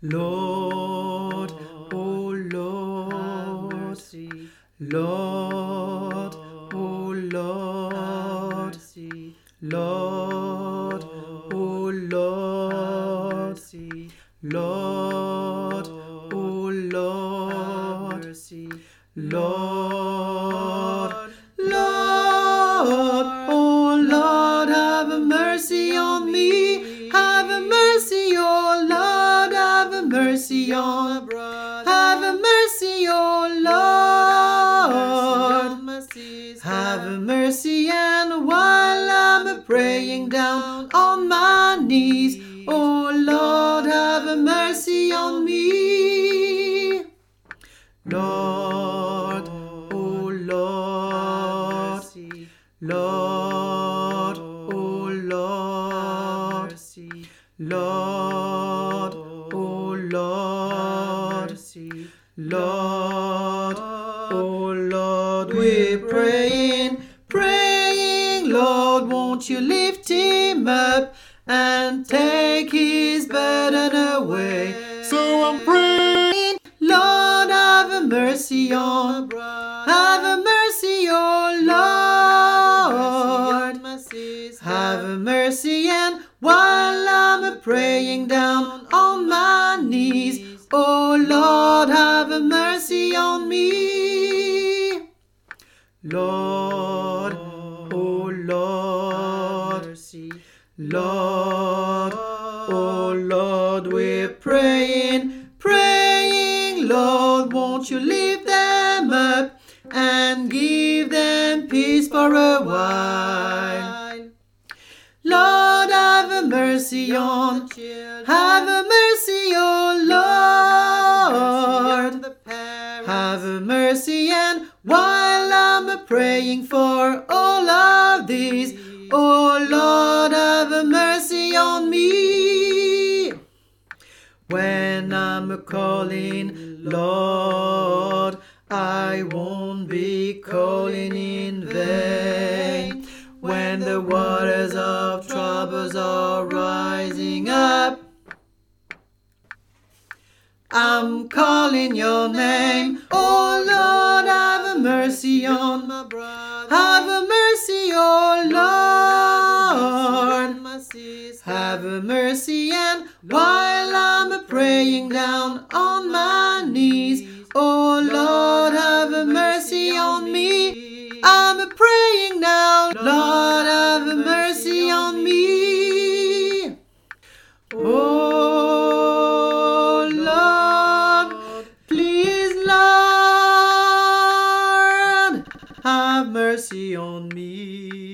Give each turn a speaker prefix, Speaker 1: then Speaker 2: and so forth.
Speaker 1: Lord, oh Lord, Lord, oh Lord, Lord, oh Lord, Lord, oh Lord, Lord, Lord, oh Lord, have mercy on me. Have mercy, oh Lord, have mercy on brother. Have mercy, oh Lord, have mercy. And while I'm praying down on my knees, oh Lord, have mercy on me. Lord, oh Lord, Lord, oh Lord, Lord, oh Lord, Lord, oh Lord, we're praying, Lord, won't you lift him up and take his burden away?
Speaker 2: So I'm praying,
Speaker 1: Lord, have mercy on, have mercy, oh Lord, have mercy. And while I'm praying down on my knees, oh Lord, have mercy on me. Lord, oh Lord, Lord, oh Lord, we're praying, Lord, won't you lift them up and give them peace for a while? Lord, have mercy on, have mercy, oh Lord, have mercy. And while I'm praying for all of these, oh Lord, have mercy on me. When I'm calling, Lord, I won't be calling in vain. When the waters of troubles are rising up, I'm calling your name. Oh Lord, have mercy on my brother. Have mercy, oh Lord, have mercy. And while I'm praying down on my knees, oh Lord, have mercy on me. I'm praying now, Lord, have mercy on me. Oh Lord, please Lord, have mercy on me.